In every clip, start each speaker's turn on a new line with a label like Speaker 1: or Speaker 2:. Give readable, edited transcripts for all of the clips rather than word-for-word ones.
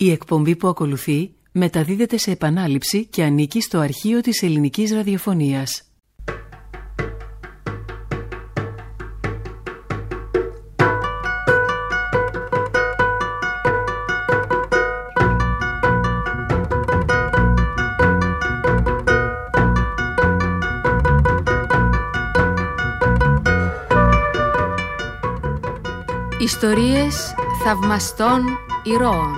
Speaker 1: Η εκπομπή που ακολουθεί μεταδίδεται σε επανάληψη και ανήκει στο αρχείο της ελληνικής ραδιοφωνίας.
Speaker 2: Ιστορίες θαυμαστών ηρώων.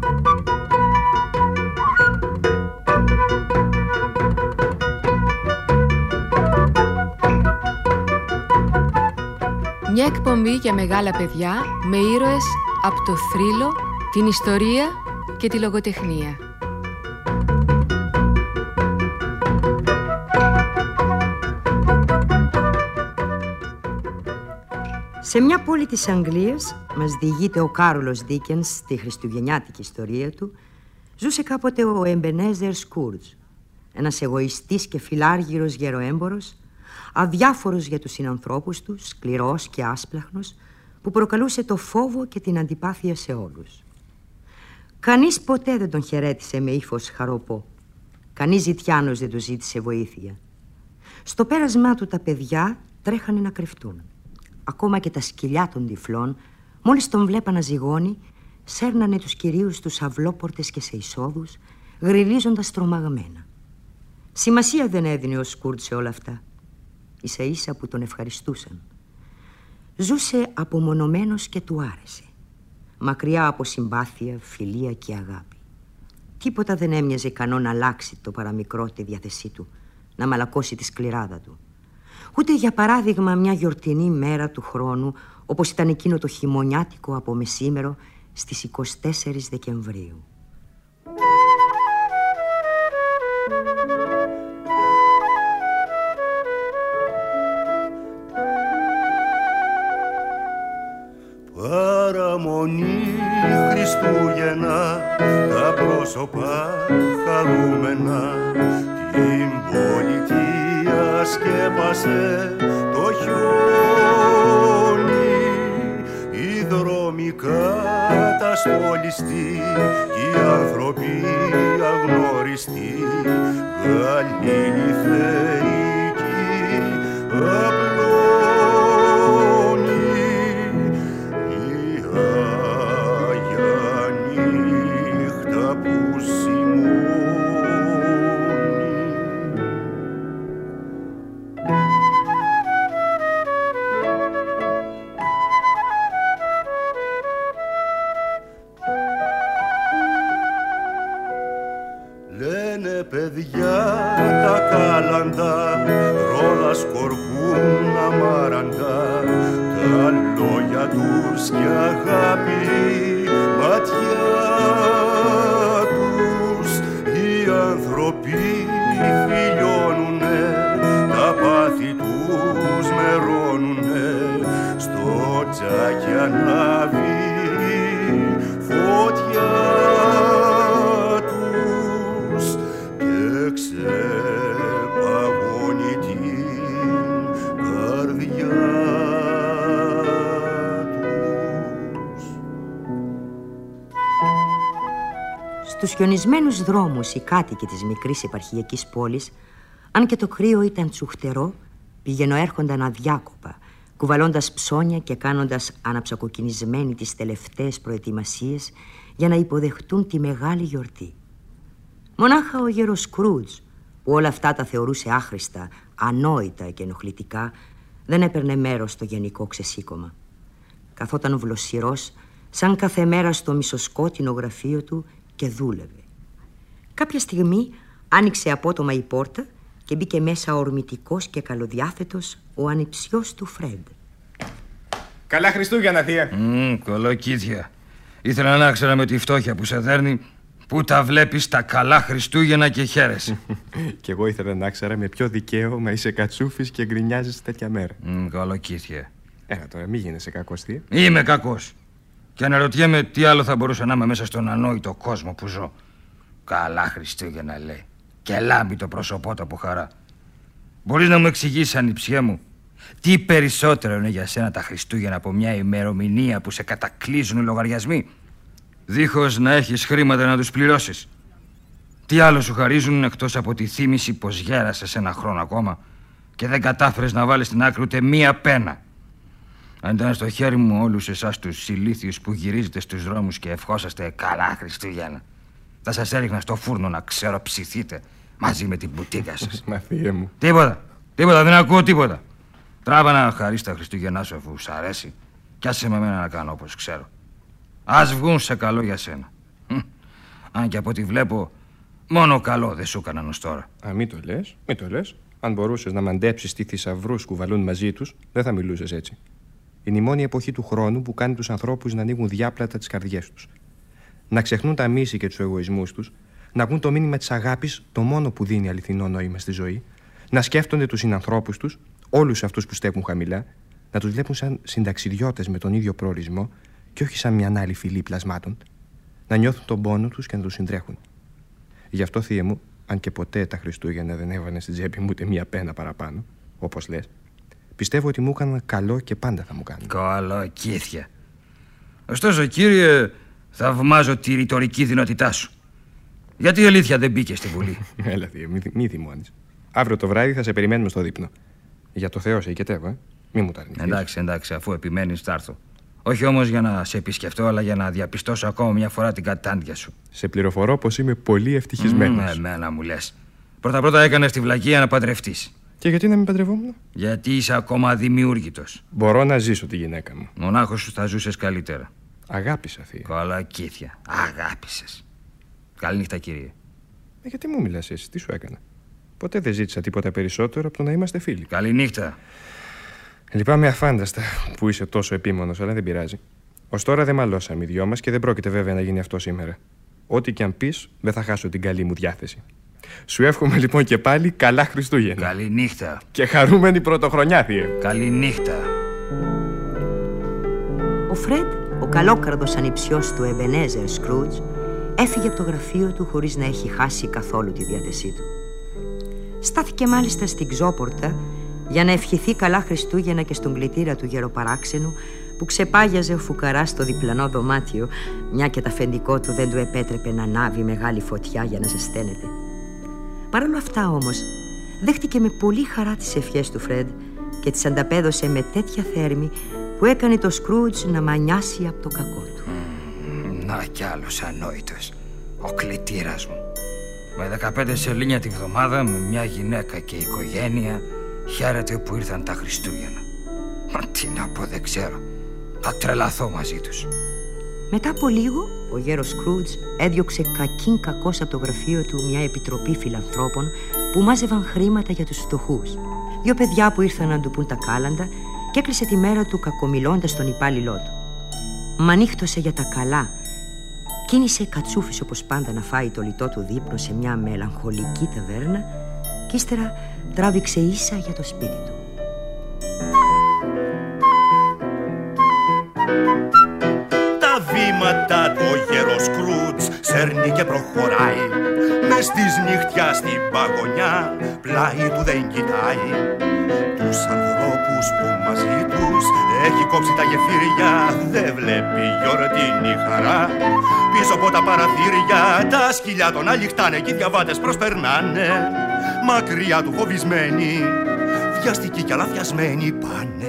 Speaker 2: Μια εκπομπή για μεγάλα παιδιά με ήρωες από το θρύλο, την ιστορία και τη λογοτεχνία.
Speaker 3: Σε μια πόλη της Αγγλίας, μας διηγείται ο Κάρολος Ντίκενς στη χριστουγεννιάτικη ιστορία του, ζούσε κάποτε ο Εμπενέζερ Σκούρτζ, ένας εγωιστής και φιλάργυρος γεροέμπορος, αδιάφορος για τους συνανθρώπους του, σκληρός και άσπλαχνος, που προκαλούσε το φόβο και την αντιπάθεια σε όλους. Κανείς ποτέ δεν τον χαιρέτησε με ύφος χαροπό. Κανείς ζητιάνος δεν του ζήτησε βοήθεια. Στο πέρασμά του τα παιδιά τρέχανε να κρυφτούν. Ακόμα και τα σκυλιά των τυφλών, μόλις τον βλέπαν να ζυγώνει, σέρνανε τους κυρίους στους αυλόπορτες και σε εισόδους, γρυλίζοντας τρομαγμένα. Σημασία δεν έδινε ο Σκούρτ σε όλα αυτά. Ίσα ίσα που τον ευχαριστούσαν. Ζούσε απομονωμένος και του άρεσε. Μακριά από συμπάθεια, φιλία και αγάπη. Τίποτα δεν έμοιαζε ικανό να αλλάξει το παραμικρό τη διάθεσή του, να μαλακώσει τη σκληράδα του. Ούτε για παράδειγμα μια γιορτινή μέρα του χρόνου, όπως ήταν εκείνο το χειμωνιάτικο από μεσήμερο στις 24 Δεκεμβρίου.
Speaker 4: Παραμονή Χριστούγεννα, τα πρόσωπα χαρούμενα, την πολιτεία σκέπασε το χιόνι, οι δρόμοι κατασπολιστοί, οι άνθρωποι αγνώριστοι, γαλήνη θεϊκή απλώνει, η Άγια νύχτα που παιδιά τα κάλαντα, ρόλα σκορπούν αμάραντα, τα λόγια τους κι αγάπη, ματιά τους, οι άνθρωποι φιλιώνουνε, τα πάθη τους μερώνουνε, στο τζάκι ανάβει φωτιά ξεπαγώνει την καρδιά τους.
Speaker 3: Στους χιονισμένους δρόμους οι κάτοικοι της μικρής επαρχιακής πόλης, αν και το κρύο ήταν τσουχτερό, πηγαινοέρχονταν αδιάκοπα, κουβαλώντας ψώνια και κάνοντας αναψακοκινισμένοι τις τελευταίες προετοιμασίες για να υποδεχτούν τη μεγάλη γιορτή. Μονάχα ο γέρος Σκρούτζ, που όλα αυτά τα θεωρούσε άχρηστα, ανόητα και ενοχλητικά, δεν έπαιρνε μέρος στο γενικό ξεσήκωμα. Καθόταν βλοσιρός, σαν κάθε μέρα στο μισοσκότεινο γραφείο του και δούλευε. Κάποια στιγμή άνοιξε απότομα η πόρτα και μπήκε μέσα ορμητικός και καλοδιάθετος ο ανιψιός του Φρεντ.
Speaker 5: Καλά Χριστούγεννα, θεία.
Speaker 6: Κολοκύθια. Ήθελα να ξέρω με τη φτώχεια που σε δέρνει, πού τα βλέπεις τα καλά Χριστούγεννα και χαίρεσαι.
Speaker 5: Κι εγώ ήθελα να ξέρω με ποιο δικαίωμα είσαι κατσούφης και γκρινιάζεις τέτοια μέρα.
Speaker 6: Κολοκύθια.
Speaker 5: Έλα τώρα, μη γίνεσαι κακός, θεία.
Speaker 6: Είμαι κακός. Και αναρωτιέμαι τι άλλο θα μπορούσα να είμαι μέσα στον ανόητο κόσμο που ζω. Καλά Χριστούγεννα, λέει. Και λάμπει το πρόσωπό του από χαρά. Μπορείς να μου εξηγήσεις, ανιψιέ μου, τι περισσότερο είναι για σένα τα Χριστούγεννα από μια ημερομηνία που σε κατακλείζουν οι λογαριασμοί? δίχως να έχεις χρήματα να τους πληρώσεις. Τι άλλο σου χαρίζουν εκτός από τη θύμηση πως γέρασες ένα χρόνο ακόμα και δεν κατάφερες να βάλεις στην άκρη ούτε μία πένα? Αν ήταν στο χέρι μου όλους εσάς τους ηλίθιους που γυρίζετε στους δρόμους και ευχόσαστε καλά Χριστούγεννα, θα σας έριχνα στο φούρνο να ξεροψηθείτε μαζί με την μπουτίκα σας.
Speaker 5: Μα Θεέ μου.
Speaker 6: Τίποτα, δεν ακούω τίποτα. Τράβα να χαρείς τα Χριστούγεννά σου αφού σ' αρέσει κι άσε με μένα να κάνω όπως ξέρω. Ας βγουν σε καλό για σένα. Αν και από ό,τι βλέπω, μόνο καλό δεν σου έκαναν ως τώρα.
Speaker 5: Μην το λες. Αν μπορούσες να μαντέψεις τι θησαυρούς κουβαλούν μαζί τους, δεν θα μιλούσες έτσι. Είναι η μόνη εποχή του χρόνου που κάνει τους ανθρώπους να ανοίγουν διάπλατα τις καρδιές τους. Να ξεχνούν τα μίση και τους εγωισμούς τους, να ακούν το μήνυμα της αγάπης, το μόνο που δίνει αληθινό νόημα στη ζωή, να σκέφτονται τους συνανθρώπους τους, όλους αυτούς που στέκουν χαμηλά, να τους βλέπουν σαν συνταξιδιώτες με τον ίδιο προορισμό και όχι σαν μια άλλη φυλή πλασμάτων, να νιώθουν τον πόνο τους και να τους συντρέχουν. Γι' αυτό, Θείε μου, αν και ποτέ τα Χριστούγεννα δεν έβανε στην τσέπη μου ούτε μία πένα παραπάνω, όπως λες, πιστεύω ότι μου έκαναν καλό και πάντα θα μου κάνουν.
Speaker 6: Κολοκύθια. Ωστόσο, κύριε, θαυμάζω τη ρητορική δυνατότητά σου. Γιατί η αλήθεια δεν μπήκε στη Βουλή?
Speaker 5: Έλα, Θείε, μη θυμώνεις. Αύριο το βράδυ θα σε περιμένουμε στο δείπνο. Για το Θεό σε οικετεύω, Μη μου τα αρνηθείς.
Speaker 6: Εντάξει, αφού επιμένεις θα έρθω. Όχι όμως για να σε επισκεφτώ, αλλά για να διαπιστώσω ακόμα μια φορά την κατάντια σου.
Speaker 5: Σε πληροφορώ πως είμαι πολύ ευτυχισμένος.
Speaker 6: Εμένα μου λες. Πρώτα έκανες τη βλακεία να παντρευτείς.
Speaker 5: Και γιατί να μην παντρευόμουν?
Speaker 6: Γιατί είσαι ακόμα δημιούργητος.
Speaker 5: Μπορώ να ζήσω τη γυναίκα μου.
Speaker 6: Μονάχος σου θα ζούσες καλύτερα.
Speaker 5: Αγάπησα, Θεία.
Speaker 6: Κολοκύθια. Αγάπησες. Καληνύχτα, κύριε.
Speaker 5: Γιατί μου μιλάς έτσι, τι σου έκανα? Ποτέ δεν ζήτησα τίποτα περισσότερο από το να είμαστε φίλοι.
Speaker 6: Καληνύχτα.
Speaker 5: Λυπάμαι αφάνταστα που είσαι τόσο επίμονος, αλλά δεν πειράζει. Ως τώρα δεν μαλώσαμε οι δυο μας και δεν πρόκειται βέβαια να γίνει αυτό σήμερα. Ό,τι και αν πεις, δεν θα χάσω την καλή μου διάθεση. Σου εύχομαι λοιπόν και πάλι καλά Χριστούγεννα.
Speaker 6: Καληνύχτα.
Speaker 5: Και χαρούμενη πρωτοχρονιά, Θείε.
Speaker 6: Καληνύχτα.
Speaker 3: Ο Φρεντ, ο καλόκαρδος ανιψιός του Εμπενέζερ Σκρούτζ, έφυγε από το γραφείο του χωρίς να έχει χάσει καθόλου τη διάθεσή του. Στάθηκε μάλιστα στην ξόπορτα για να ευχηθεί καλά Χριστούγεννα και στον κλητήρα του γεροπαράξενου που ξεπάγιαζε ο φουκαράς στο διπλανό δωμάτιο, μια και το αφεντικό του δεν του επέτρεπε να ανάβει μεγάλη φωτιά για να ζεσταίνεται. Παρ' όλα αυτά όμως δέχτηκε με πολύ χαρά τις ευχές του Φρεντ και τις ανταπέδωσε με τέτοια θέρμη που έκανε το Σκρούτζ να μανιάσει από το κακό του.
Speaker 6: Να κι άλλος ανόητος, ο κλητήρας μου. Με 15 σελήνια τη βδομάδα, με μια γυναίκα και οικογένεια, χαίρεται που ήρθαν τα Χριστούγεννα. Μα τι να πω, δεν ξέρω. Θα τρελαθώ μαζί τους.
Speaker 3: Μετά από λίγο, ο γέρος Σκρούτζ έδιωξε κακήν κακώς από το γραφείο του μια επιτροπή φιλανθρώπων που μάζευαν χρήματα για τους φτωχούς. Δύο παιδιά που ήρθαν να του πουν τα κάλαντα και έκλεισε τη μέρα του κακομιλώντας τον υπάλληλό του. Μα νύχτωσε για τα καλά. Κίνησε κατσούφις όπως πάντα να φάει το λιτό του δείπνο σε μια μελαγχολική ταβέρνα και ύστερα τράβηξε ίσα για το σπίτι του.
Speaker 4: Τα βήματα του ο γέρος Σκρούτζ σέρνει και προχωράει. Μες στις νυχτιά στην παγωνιά πλάι του δεν κοιτάει. Τους ανθρώπους που μαζί τους έχει κόψει τα γεφύρια, δεν βλέπει γιορτινή χαρά. Πίσω από τα παραθύρια τα σκυλιά των αλιχτάνε και οι διαβάτες προσπερνάνε. Μακριά του φοβισμένοι, βιαστικοί κι αλαφιασμένοι πάνε.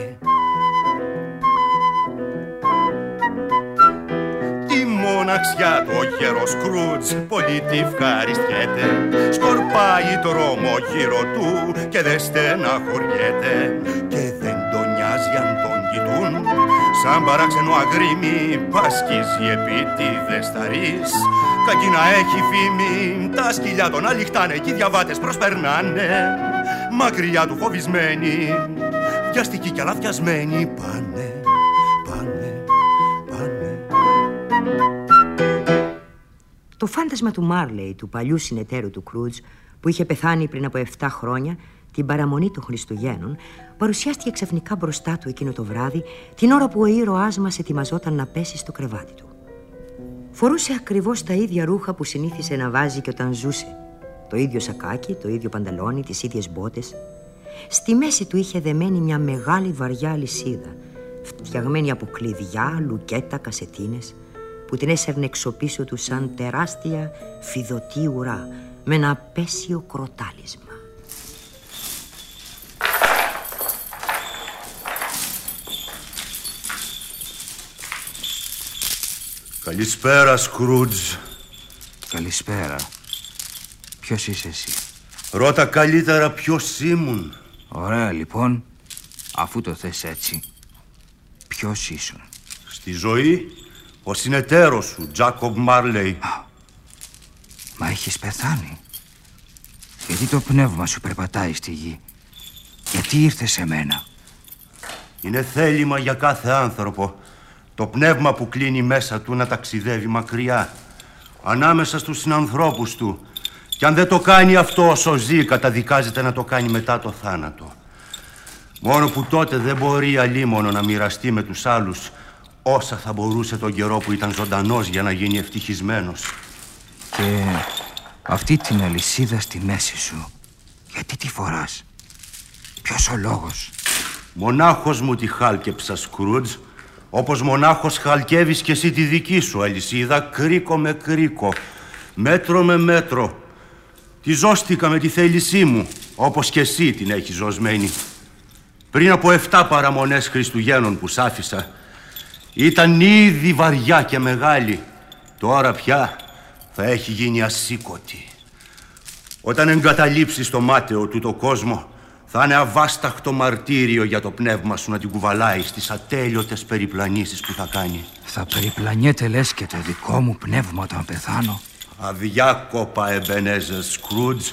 Speaker 4: Τη μοναξιά του ο γέρος Σκρούτζ πολύ τη ευχαριστιέται. Σκορπάει το δρόμο γύρω του και δεν στεναχωριέται. Και δεν τον νοιάζει αν τον κοιτούν, σαν παράξενο αγρίμι πασκίζει επίτηδες θαρείς. Κακή να έχει φήμη, τα σκυλιά τον αλιχτάνε και οι διαβάτες προσπερνάνε. Μακριά του φοβισμένοι, βιαστικοί κι αλαφιασμένοι πάνε.
Speaker 3: Το φάντασμα του Μάρλεϊ, του παλιού συνεταίρου του Κρούτζ, που είχε πεθάνει πριν από 7 χρόνια, την παραμονή των Χριστουγέννων, παρουσιάστηκε ξαφνικά μπροστά του εκείνο το βράδυ, την ώρα που ο ήρωάς μας ετοιμαζόταν να πέσει στο κρεβάτι του. Φορούσε ακριβώς τα ίδια ρούχα που συνήθισε να βάζει και όταν ζούσε. Το ίδιο σακάκι, το ίδιο πανταλόνι, τις ίδιες μπότες. Στη μέση του είχε δεμένη μια μεγάλη βαριά αλυσίδα, φτιαγμένη από κλειδιά, λουκέτα, κασετίνες. που την έσερνε εξωπίσω του σαν τεράστια φιδωτή ουρά με ένα απέσιο κροτάλισμα.
Speaker 4: Καλησπέρα, Σκρούτζ.
Speaker 6: Καλησπέρα. Ποιος είσαι εσύ?
Speaker 4: Ρώτα καλύτερα ποιος ήμουν.
Speaker 6: Ωραία, λοιπόν, αφού το θες έτσι, ποιος ήσουν?
Speaker 4: Στη ζωή, ο συνεταίρος σου, Τζάκομπ Μάρλεϊ.
Speaker 6: Μα έχεις πεθάνει. Γιατί το πνεύμα σου περπατάει στη γη? Γιατί ήρθε σε μένα?
Speaker 4: Είναι θέλημα για κάθε άνθρωπο το πνεύμα που κλείνει μέσα του να ταξιδεύει μακριά, ανάμεσα στους συνανθρώπους του. Και αν δεν το κάνει αυτό όσο ζει, καταδικάζεται να το κάνει μετά το θάνατο. Μόνο που τότε δεν μπορεί αλίμονο να μοιραστεί με τους άλλους όσα θα μπορούσε τον καιρό που ήταν ζωντανός για να γίνει ευτυχισμένος.
Speaker 6: Και αυτή την αλυσίδα στη μέση σου, γιατί τη φοράς? Ποιος ο λόγος?
Speaker 4: Μονάχος μου τη χάλκεψα, Σκρούτζ, όπως μονάχος χαλκεύεις και εσύ τη δική σου αλυσίδα, κρίκο με κρίκο, μέτρο με μέτρο. Τη ζώστηκα με τη θέλησή μου, όπως και εσύ την έχεις ζωσμένη. Πριν από 7 παραμονές Χριστουγέννων που σ' άφησα, ήταν ήδη βαριά και μεγάλη. Τώρα πια θα έχει γίνει ασήκωτη. Όταν εγκαταλείψεις το μάταιο του το κόσμο, θα είναι αβάσταχτο μαρτύριο για το πνεύμα σου να την κουβαλάει στις ατέλειωτες περιπλανήσεις που θα κάνει.
Speaker 6: Θα περιπλανιέται λες και το δικό μου πνεύμα όταν πεθάνω?
Speaker 4: Αδιάκοπα, Εμπενέζερ Σκρούτζ.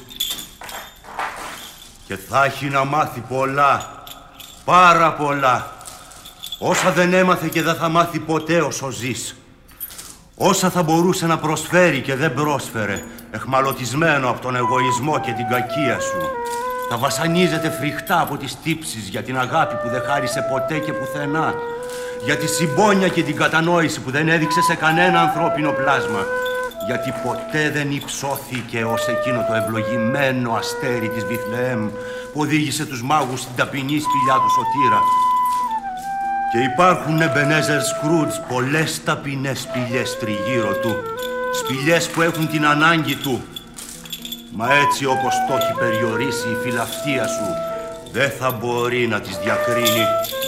Speaker 4: Και θα έχει να μάθει πολλά, πάρα πολλά. Όσα δεν έμαθε και δεν θα μάθει ποτέ όσο ζεις. Όσα θα μπορούσε να προσφέρει και δεν πρόσφερε, εχμαλωτισμένο από τον εγωισμό και την κακία σου. Θα βασανίζεται φρικτά από τις τύψεις για την αγάπη που δεν χάρισε ποτέ και πουθενά. Για τη συμπόνια και την κατανόηση που δεν έδειξε σε κανένα ανθρώπινο πλάσμα. Γιατί ποτέ δεν υψώθηκε ως εκείνο το ευλογημένο αστέρι της Βιθλεέμ που οδήγησε τους μάγους στην ταπεινή σπηλιά του Σωτήρα. Και υπάρχουν, Εμπενέζερ Σκρούτζ, πολλές ταπεινές σπηλιές τριγύρω του. Σπηλιές που έχουν την ανάγκη του. Μα έτσι όπως το έχει περιορίσει η φιλαυτία σου, δεν θα μπορεί να τις διακρίνει.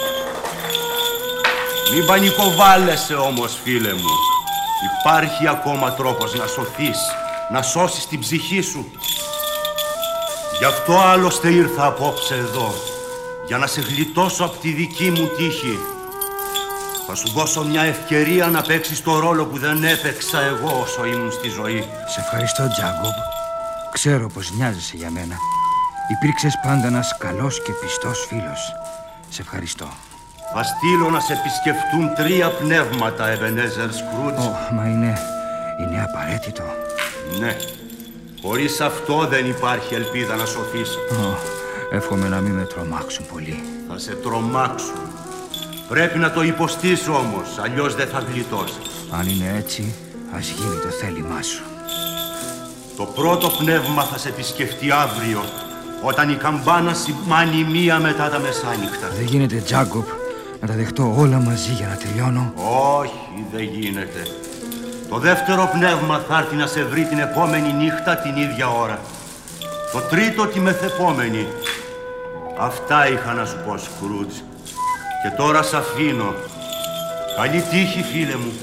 Speaker 4: Μην πανικοβάλλεσαι όμως, φίλε μου. Υπάρχει ακόμα τρόπος να σωθείς, να σώσεις την ψυχή σου. Γι' αυτό άλλωστε ήρθα απόψε εδώ, για να σε γλιτώσω από τη δική μου τύχη. Θα σου δώσω μια ευκαιρία να παίξεις το ρόλο που δεν έπαιξα εγώ όσο ήμουν στη ζωή.
Speaker 6: Σε ευχαριστώ, Τζάκομπ. Ξέρω πως νοιάζεσαι για μένα. Υπήρξες πάντα ένας καλός και πιστός φίλος. Σε ευχαριστώ.
Speaker 4: Θα στείλω να σε επισκεφτούν 3 πνεύματα, Εμπενέζερ Σκρούτζ.
Speaker 6: Μα είναι απαραίτητο.
Speaker 4: Ναι. Χωρίς αυτό δεν υπάρχει ελπίδα να σωθείς.
Speaker 6: Εύχομαι να μην με τρομάξουν πολύ.
Speaker 4: Θα σε τρομάξουν. Πρέπει να το υποστείς όμως, αλλιώς δεν θα γλιτώσεις.
Speaker 6: Αν είναι έτσι, ας γίνει το θέλημά σου.
Speaker 4: Το πρώτο πνεύμα θα σε επισκεφτεί αύριο, όταν η καμπάνα σημάνει 1 μετά τα μεσάνυχτα.
Speaker 6: Δεν γίνεται, Τζάκομπ, να τα δεχτώ όλα μαζί για να τελειώνω.
Speaker 4: Όχι, δεν γίνεται. Το δεύτερο πνεύμα θα έρθει να σε βρει την επόμενη νύχτα την ίδια ώρα. Το τρίτο τη μεθεπόμενη. Αυτά είχα να σου πω, Σκρούτζ. Και τώρα σ' αφήνω. Καλή τύχη, φίλε μου.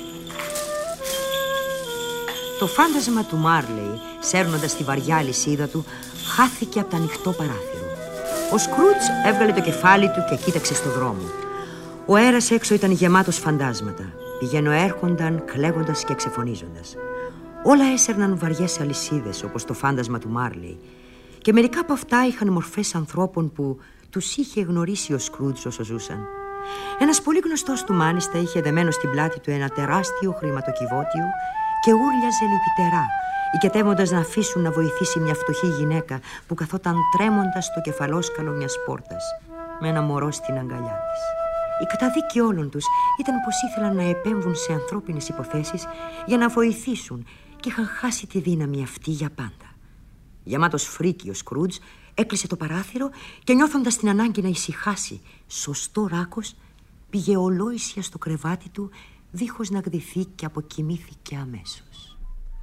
Speaker 3: Το φάντασμα του Μάρλεϊ, σέρνοντας τη βαριά αλυσίδα του, χάθηκε από το ανοιχτό παράθυρο. Ο Σκρούτζ έβγαλε το κεφάλι του και κοίταξε στο δρόμο. Ο αέρας έξω ήταν γεμάτος φαντάσματα. Πηγαίνω-έρχονταν, κλαίγοντας και ξεφωνίζοντας. Όλα έσερναν βαριές αλυσίδες, όπως το φάντασμα του Μάρλεϊ. Και μερικά από αυτά είχαν μορφές ανθρώπων που τους είχε γνωρίσει ο Σκρούτζ όσο ζούσαν. Ένας πολύ γνωστός του μάλιστα είχε δεμένο στην πλάτη του ένα τεράστιο χρηματοκιβώτιο και ούρλιαζε λυπητερά, οικετεύοντας να αφήσουν να βοηθήσει μια φτωχή γυναίκα που καθόταν τρέμοντας στο κεφαλόσκαλο μιας πόρτας, με ένα μωρό στην αγκαλιά της. Η καταδίκη όλων τους ήταν πως ήθελαν να επέμβουν σε ανθρώπινες υποθέσεις για να βοηθήσουν και είχαν χάσει τη δύναμη αυτή για πάντα. Γεμάτος φρίκι ο Σκρούτζ έκλεισε το παράθυρο και νιώθοντας την ανάγκη να ησυχάσει σωστό ράκος, πήγε ολόησια στο κρεβάτι του, δίχως να γδυθεί, και αποκοιμήθηκε αμέσως.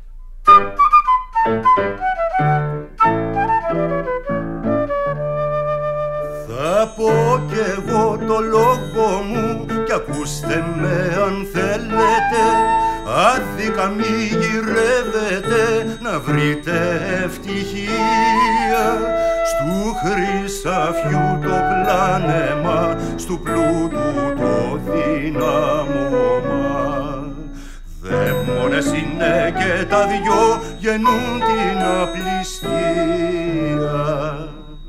Speaker 4: Θα πω κι εγώ το λόγο μου κι ακούστε με αν θέλετε. Άδικα μη γυρεύετε να βρείτε ευτυχία. Στου χρυσαφιού το πλάνεμα, στου πλούτου το δύναμωμα. Δαίμονες είναι και τα δυο, γεννούν την απληστία.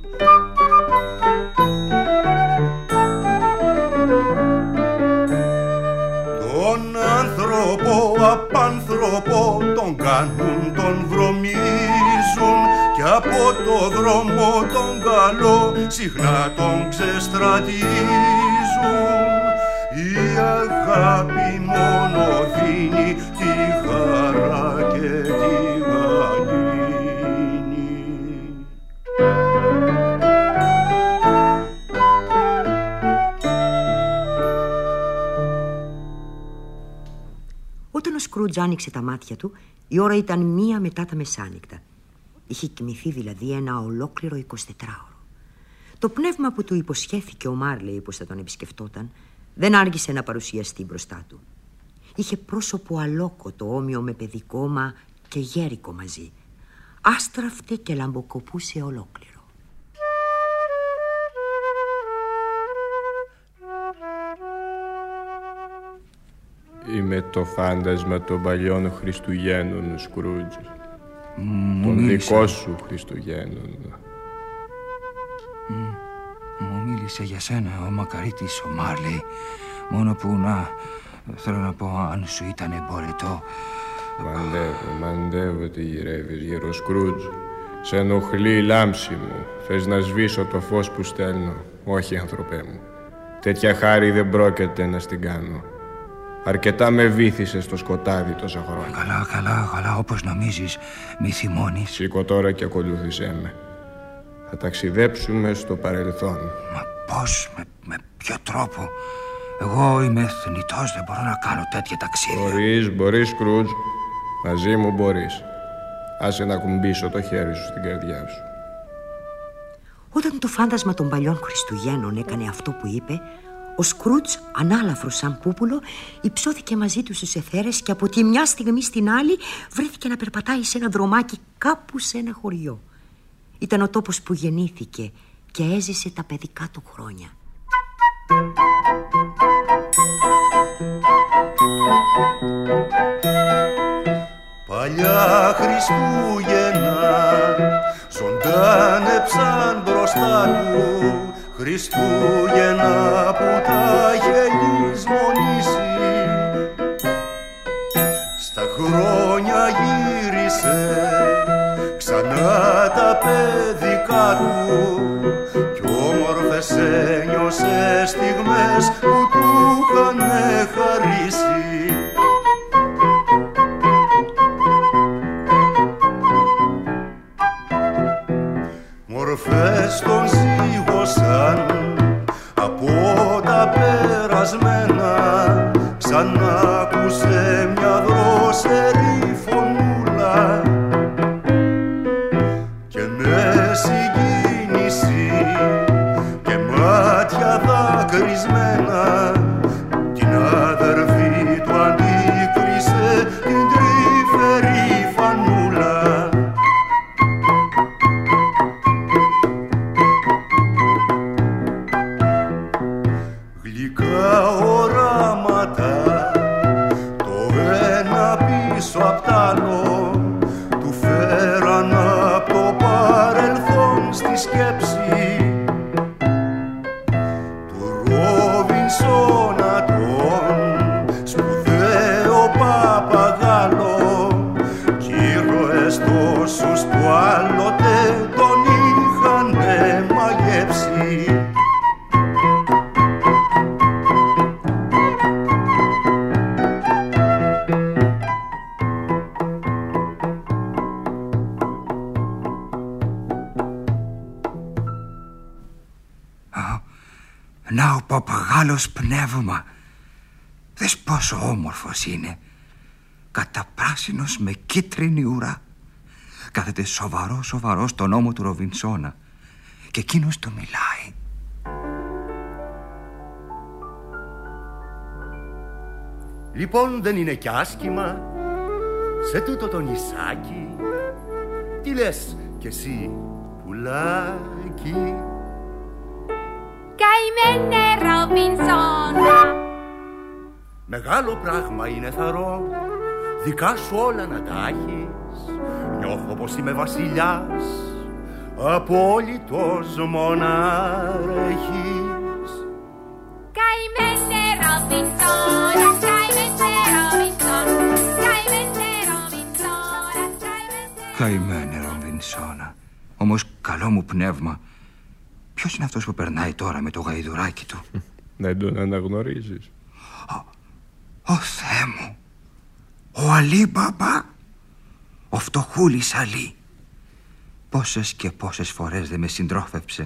Speaker 4: Τον άνθρωπο απάνθρωπο τον κάνουν, τον βρωμίζουν, κι από το δρόμο τον καλό συχνά τον ξεστρατίζουν. Η αγάπη μόνο δίνει τη χαρά και τη γαλήνη.
Speaker 3: Όταν ο Σκρούτζ άνοιξε τα μάτια του, η ώρα ήταν 1 μετά τα μεσάνυχτα. Είχε κοιμηθεί δηλαδή ένα ολόκληρο 24ωρο. Το πνεύμα που του υποσχέθηκε ο Μάρλεϊ πως θα τον επισκεφτόταν δεν άργησε να παρουσιαστεί μπροστά του. Είχε πρόσωπο αλόκοτο, όμοιο με παιδικόμα και γέρικο μαζί. Άστραφτε και λαμποκοπούσε ολόκληρο.
Speaker 5: Είμαι το φάντασμα των παλιών Χριστουγέννων, Σκρούτζ. Των δικό σου Χριστουγέννων.
Speaker 6: Μου μίλησε για σένα ο μακαρίτης ο Μάρλεϊ. Μόνο που θέλω να πω, αν σου ήταν εμπορετό.
Speaker 5: Μαντεύω τι γυρεύεις γύρω, Σκρούτζ. Σε ενοχλεί η λάμψη μου. Θες να σβήσω το φως που στέλνω? Όχι, άνθρωπέ μου. Τέτοια χάρη δεν πρόκειται να στην κάνω. Αρκετά με βύθισε στο σκοτάδι τόσα χρόνια.
Speaker 6: Καλά, όπως νομίζεις, μη θυμώνεις.
Speaker 5: Σήκω τώρα και ακολούθησέ με. Θα ταξιδέψουμε στο παρελθόν.
Speaker 6: Μα πώς, με ποιο τρόπο? Εγώ είμαι θνητός, δεν μπορώ να κάνω τέτοια ταξίδια.
Speaker 5: Μπορείς, Σκρούτζ. Μαζί μου μπορείς. Άσε να κουμπίσω το χέρι σου στην καρδιά σου.
Speaker 3: Όταν το φάντασμα των παλιών Χριστουγέννων έκανε αυτό που είπε, ο Σκρούτζ, ανάλαφρος σαν πούπουλο, υψώθηκε μαζί του στους αιθέρες και από τη μια στιγμή στην άλλη βρέθηκε να περπατάει σε ένα δρομάκι κάπου σε ένα χωριό. Ήταν ο τόπος που γεννήθηκε και έζησε τα παιδικά του χρόνια.
Speaker 4: Παλιά Χριστούγεννα ζωντάνεψαν μπροστά του, Χριστούγεννα που τα είχε λησμονήσει. Στα χρόνια γύρισε ξανά τα παιδικά του κι όμορφες ένιωσε στιγμές που του είχανε χαρίσει. Μορφές τον ζήγωσαν από τα περασμένα, ξανά άκουσε μια δρόσερη φωνούλα και με συγκίνηση και μάτια δακρυσμένα την αδερφή του αντίκρισε την τρυφερή φανούλα. Γλυκά οράματα το ένα πίσω απ' τ' άλλο του φέραν απ' το παρελθόν στη σκέψη του Ρόβινσονα τον σπουδαίο παπαγάλο κι ήρωες τόσους που άλλοτε τον είχανε μαγεύσει. Να ο παπαγάλος πνεύμα.
Speaker 6: Δες πόσο όμορφος είναι. Καταπράσινος με κίτρινη ουρά. Κάθεται σοβαρό στον ώμο του Ροβινσόνα και εκείνος του μιλάει.
Speaker 4: Λοιπόν, δεν είναι κι άσχημα σε τούτο το νησάκι. Τι λες κι εσύ, πουλάκι?
Speaker 7: Καημένε Ροβινσόνα,
Speaker 4: μεγάλο πράγμα είναι θαρώ, δικά σου όλα να τα έχεις. Νιώθω πως είμαι βασιλιάς, απόλυτος μονάρχης.
Speaker 7: καημένε Ροβινσόνα, καημένε Ροβινσόνα, καημένε Ροβινσόνα,
Speaker 6: Καημένε Ροβινσόνα. Όμως καλό μου πνεύμα, ποιος είναι αυτός που περνάει τώρα με το γαϊδουράκι του?
Speaker 5: Δεν τον αναγνωρίζεις?
Speaker 6: Ο Θεέ μου, ο Αλή Μπαμπά, ο φτωχούλης Αλή. Πόσες και πόσες φορές δεν με συντρόφεψε.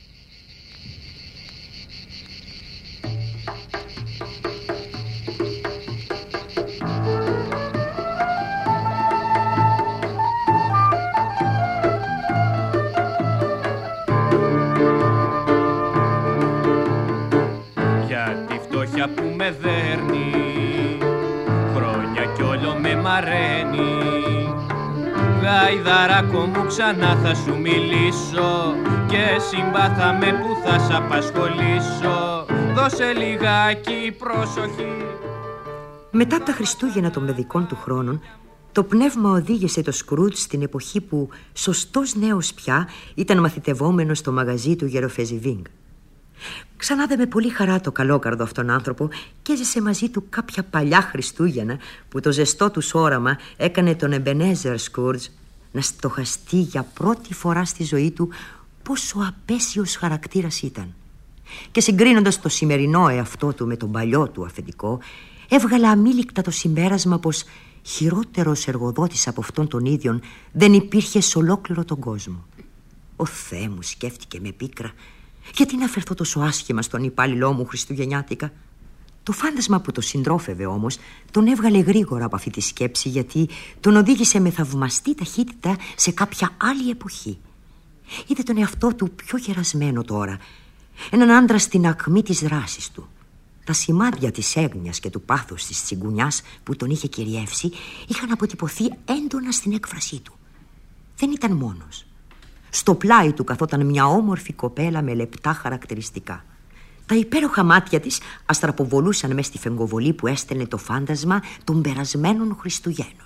Speaker 8: Για τη φτώχεια που με δέρνει, χρόνια κι όλο με μαραίνει. Γαϊδαράκο μου, ξανά θα σου μιλήσω και συμπάθαμε που θα σ' απασχολήσω. Δώσε λιγάκι προσοχή.
Speaker 3: Μετά από τα Χριστούγεννα των παιδικών του χρόνων, το πνεύμα οδήγησε το Σκρούτζ στην εποχή που σωστός νέος πια ήταν μαθητευόμενος στο μαγαζί του Γεροφεζιβίνγκ. Ξανάδε με πολύ χαρά το καλόκαρδο αυτόν άνθρωπο και έζησε μαζί του κάποια παλιά Χριστούγεννα που το ζεστό του όραμα έκανε τον Εμπενέζερ Σκρούτζ να στοχαστεί για πρώτη φορά στη ζωή του πόσο απέσιος χαρακτήρας ήταν. Και συγκρίνοντας το σημερινό εαυτό του με τον παλιό του αφεντικό, έβγαλε αμήλικτα το συμπέρασμα πως χειρότερος εργοδότης από αυτόν τον ίδιον δεν υπήρχε σε ολόκληρο τον κόσμο. «Ο Θεέ μου», σκέφτηκε με πίκρα, «γιατί να φερθώ τόσο άσχημα στον υπάλληλό μου χριστουγεννιάτικα?» Το φάντασμα που το συντρόφευε όμως τον έβγαλε γρήγορα από αυτή τη σκέψη, γιατί τον οδήγησε με θαυμαστή ταχύτητα σε κάποια άλλη εποχή. Είδε τον εαυτό του πιο γερασμένο τώρα, έναν άντρα στην ακμή της δράσης του. Τα σημάδια της έγνοιας και του πάθους της τσιγκουνιάς που τον είχε κυριεύσει είχαν αποτυπωθεί έντονα στην έκφρασή του. Δεν ήταν μόνος. Στο πλάι του καθόταν μια όμορφη κοπέλα με λεπτά χαρακτηριστικά. Τα υπέροχα μάτια της αστραποβολούσαν μες στη φεγγοβολή που έστελνε το φάντασμα των περασμένων Χριστουγέννων.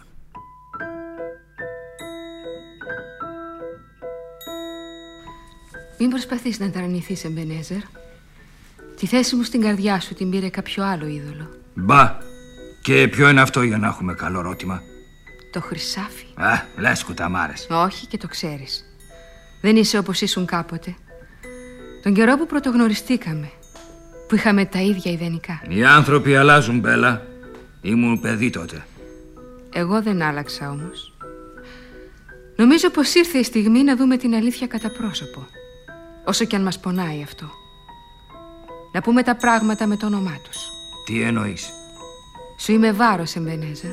Speaker 2: Μην προσπαθείς να ταρανηθείς, Εμπενέζερ. Τη θέση μου στην καρδιά σου την πήρε κάποιο άλλο είδωλο.
Speaker 6: Μπα, και ποιο είναι αυτό για να έχουμε καλό ρώτημα?
Speaker 2: Το χρυσάφι.
Speaker 6: Λες κουταμάρες.
Speaker 2: Όχι, και το ξέρεις. Δεν είσαι όπως ήσουν κάποτε. Τον καιρό που πρωτογνωριστήκαμε, που είχαμε τα ίδια ιδανικά.
Speaker 6: Οι άνθρωποι αλλάζουν, Μπέλα. Ήμουν παιδί τότε.
Speaker 2: Εγώ δεν άλλαξα όμως. Νομίζω πως ήρθε η στιγμή να δούμε την αλήθεια κατά πρόσωπο, όσο κι αν μας πονάει αυτό. Να πούμε τα πράγματα με το όνομά τους.
Speaker 6: Τι εννοείς?
Speaker 2: Σου είμαι βάρος, Εμπενέζερ.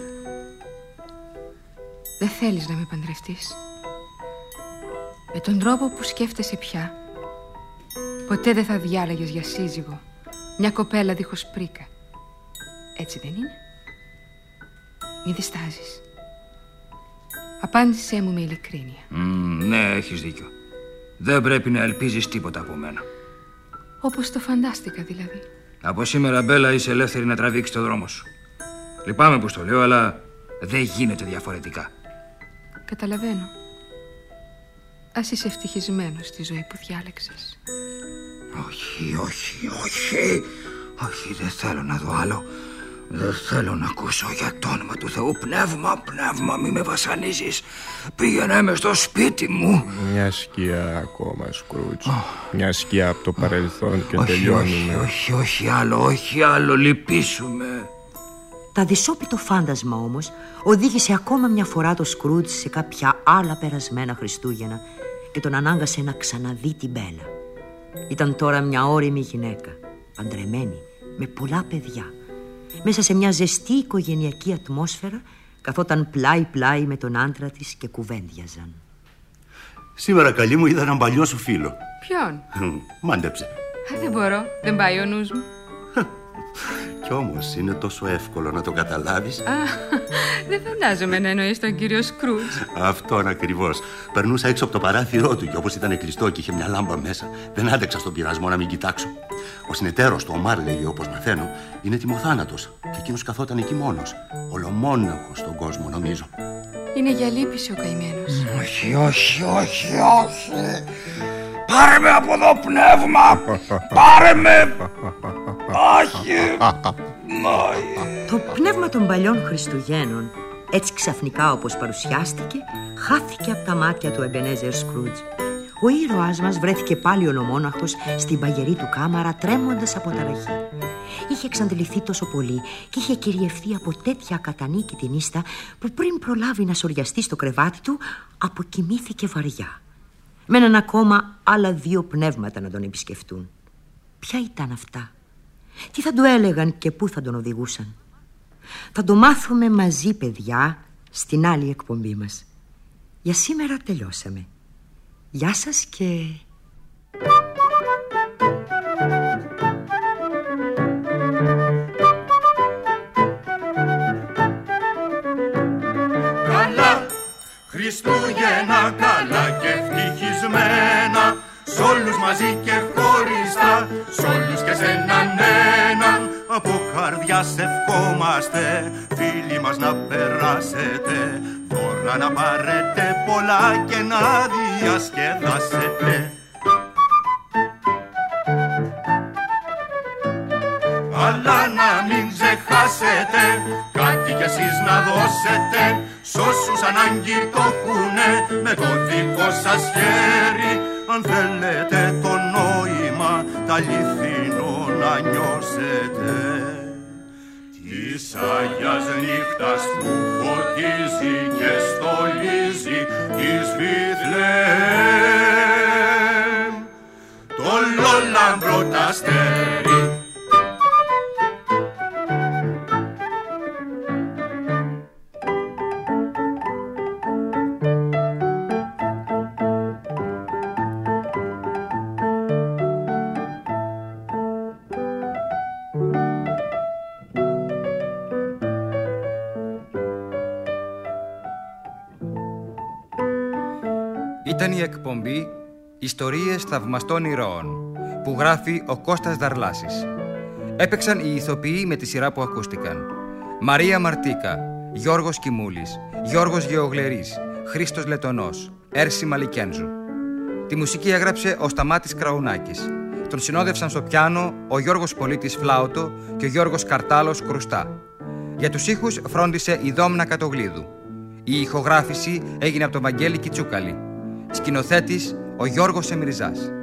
Speaker 2: Δεν θέλεις να με παντρευτείς? Με τον τρόπο που σκέφτεσαι πια, ποτέ δεν θα διάλεγες για σύζυγο μια κοπέλα δίχως πρίκα. Έτσι δεν είναι? Μη διστάζεις. Απάντησέ μου με ειλικρίνεια.
Speaker 6: Ναι, έχεις δίκιο. Δεν πρέπει να ελπίζεις τίποτα από μένα.
Speaker 2: Όπως το φαντάστηκα δηλαδή.
Speaker 6: Από σήμερα, Μπέλα, είσαι ελεύθερη να τραβήξεις το δρόμο σου. Λυπάμαι που στο λέω, αλλά δεν γίνεται διαφορετικά.
Speaker 2: Καταλαβαίνω. Ας είσαι ευτυχισμένος στη ζωή που διάλεξες.
Speaker 6: Όχι, όχι, όχι. Όχι, δεν θέλω να δω άλλο. Δεν θέλω να ακούσω, για το όνομα του Θεού. Πνεύμα, πνεύμα, μη με βασανίζεις. Πήγαινε με στο σπίτι μου.
Speaker 5: Μια σκιά ακόμα, Σκρούτζ. Μια σκιά από το παρελθόν και
Speaker 6: όχι,
Speaker 5: τελειώνουμε.
Speaker 6: Όχι, όχι άλλο, όχι άλλο, λυπήσουμε.
Speaker 3: Τα δυσόπιτο φάντασμα όμως οδήγησε ακόμα μια φορά το Σκρούτζ σε κάποια άλλα περασμένα Χριστούγεννα και τον ανάγκασε να ξαναδεί την Μπέλα. Ήταν τώρα μια ώριμη γυναίκα, παντρεμένη, με πολλά παιδιά. Μέσα σε μια ζεστή οικογενειακή ατμόσφαιρα καθόταν πλάι-πλάι με τον άντρα της και κουβέντιαζαν.
Speaker 4: Σήμερα, καλή μου, είδα έναν παλιό σου φίλο.
Speaker 2: Ποιον?
Speaker 4: Μάντεψε.
Speaker 2: Δεν μπορώ, δεν πάει ο νους μου.
Speaker 4: Κι όμως είναι τόσο εύκολο να το καταλάβεις.
Speaker 2: Δεν φαντάζομαι να εννοείς τον κύριο Σκρούτζ.
Speaker 4: Αυτόν ακριβώς. Περνούσα έξω από το παράθυρό του και όπως ήταν κλειστό και είχε μια λάμπα μέσα, δεν άντεξα στον πειρασμό να μην κοιτάξω. Ο συνεταίρος του, ο Μάρλεϊ, όπως μαθαίνω, είναι τιμοθάνατος και εκείνος καθόταν εκεί μόνος. Ολομόναχος στον κόσμο, νομίζω.
Speaker 2: Είναι για λύπηση ο καημένος.
Speaker 6: Όχι, όχι, όχι, όχι. Πάρε με από εδώ, πνεύμα! Πάρε με! Όχι!
Speaker 3: Το πνεύμα των παλιών Χριστουγέννων, έτσι ξαφνικά όπως παρουσιάστηκε, χάθηκε από τα μάτια του Εμπενέζερ Σκρούτζ. Ο ήρωας μας βρέθηκε πάλι ολομόναχος στην παγερή του κάμαρα, τρέμοντας από ταραχή. Είχε εξαντληθεί τόσο πολύ και είχε κυριευθεί από τέτοια ακατανίκητη νύστα που πριν προλάβει να σωριαστεί στο κρεβάτι του, αποκοιμήθηκε βαριά. Μέναν ακόμα άλλα 2 πνεύματα να τον επισκεφτούν. Ποια ήταν αυτά? Τι θα του έλεγαν και πού θα τον οδηγούσαν? Θα το μάθουμε μαζί, παιδιά, στην άλλη εκπομπή μας. Για σήμερα τελειώσαμε. Γεια σας και...
Speaker 4: Καλά, Χριστούγεννα καλά και ευτυχισμένα, σ' όλους μαζί και χωριστά, σ' όλους και σε έναν έναν. Από καρδιάς ευχόμαστε, φίλοι μας, να περάσετε, δώρα να πάρετε πολλά και να διασκεδάσετε. Αλλά να μην ξεχάσετε κάτι κι εσείς να δώσετε σ' όσους ανάγκη το έχουνε, με το δικό σας χέρι, αν θέλετε το νόημα τ' αληθινό να νιώσετε. Της Αγιάς νύχτας που φωτίζει και στολίζει της Βιθλεέμ το λόλαμπρο τ' αστέρι.
Speaker 6: Ήταν η εκπομπή «Ιστορίες θαυμαστών ηρώων» που γράφει ο Κώστας Δαρλάσης. Έπαιξαν οι ηθοποιοί με τη σειρά που ακούστηκαν: Μαρία Μαρτίκα, Γιώργος Κιμούλης, Γιώργος Γεωγλερής, Χρήστος Λετονός, Έρση Μαλικένζου. Τη μουσική έγραψε ο Σταμάτης Κραουνάκης. Τον συνόδευσαν στο πιάνο ο Γιώργος Πολίτης Φλάουτο και ο Γιώργος Καρτάλος Κρουστά. Για τους ήχους φρόντισε η Δόμνα Κατογλίδου. Η ηχογράφηση έγινε από τον Βαγγέλη Κιτσούκαλη. Σκηνοθέτης ο Γιώργος Εμριζάς.